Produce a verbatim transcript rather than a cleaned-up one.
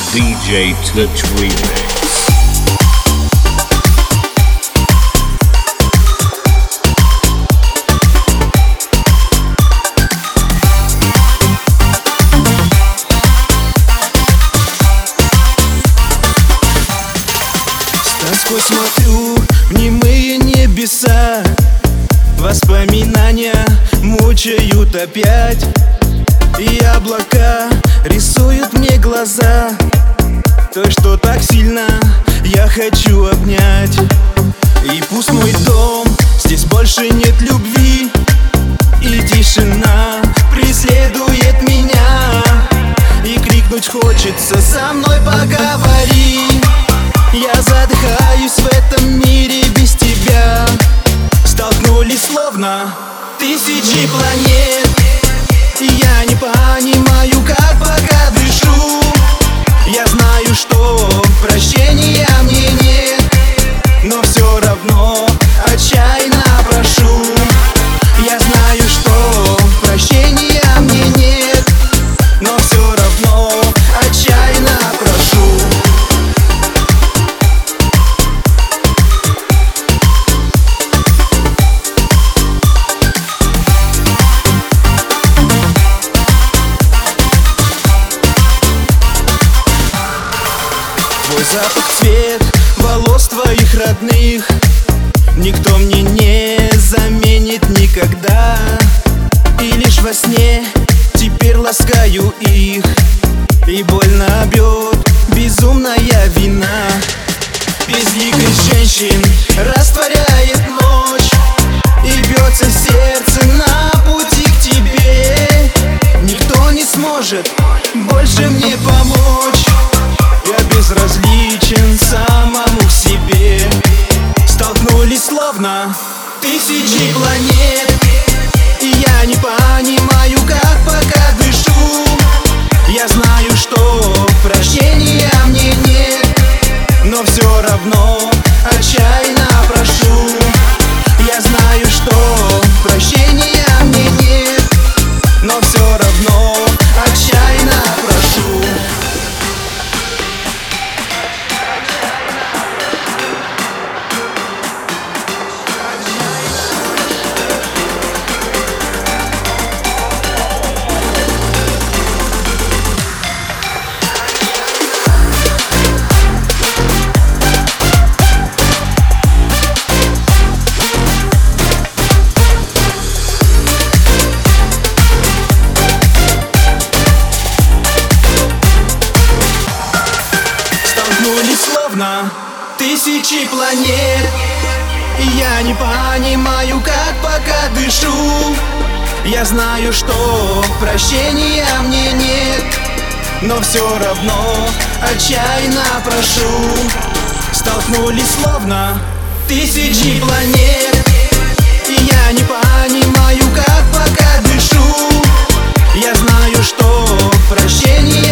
ди джей Touch Remix. Сквозь смотрю в немые небеса, воспоминания мучают опять, и облака рисуют мне глаза той, что так сильно я хочу обнять. И пусть мой дом, здесь больше нет любви, и тишина преследует меня, и крикнуть хочется: со мной поговори. Я задыхаюсь в этом мире без тебя. Столкнулись словно тысячи планет, и я не понимаю, как пока дышу. Я знаю, что прощения мне нет, но все равно отчаянно прошу. Я знаю, что прощения мне нет, но все равно отчаянно прошу. Твой запах, цвет волос твоих родных никто мне не заменит никогда. И лишь во сне теперь ласкаю их, и больно бьет безумная вина. Безликой женщин растворяет ночь, и бьется сердце на пути к тебе. Никто не сможет больше мне помочь. Я безразличен самому себе. Столкнулись словно тысячи планет, и я не понимаю, как пока дышу. Я знаю, что прощения мне нет, но все равно отчаянно прошу. Я знаю, что прощения мне нет, но все равно отчаянно прошу. Словно тысячи планет, и я не понимаю, как пока дышу. Я знаю, что прощения мне нет, но все равно отчаянно прошу. Столкнулись словно тысячи планет, и я не понимаю, как пока дышу. Я знаю, что прощения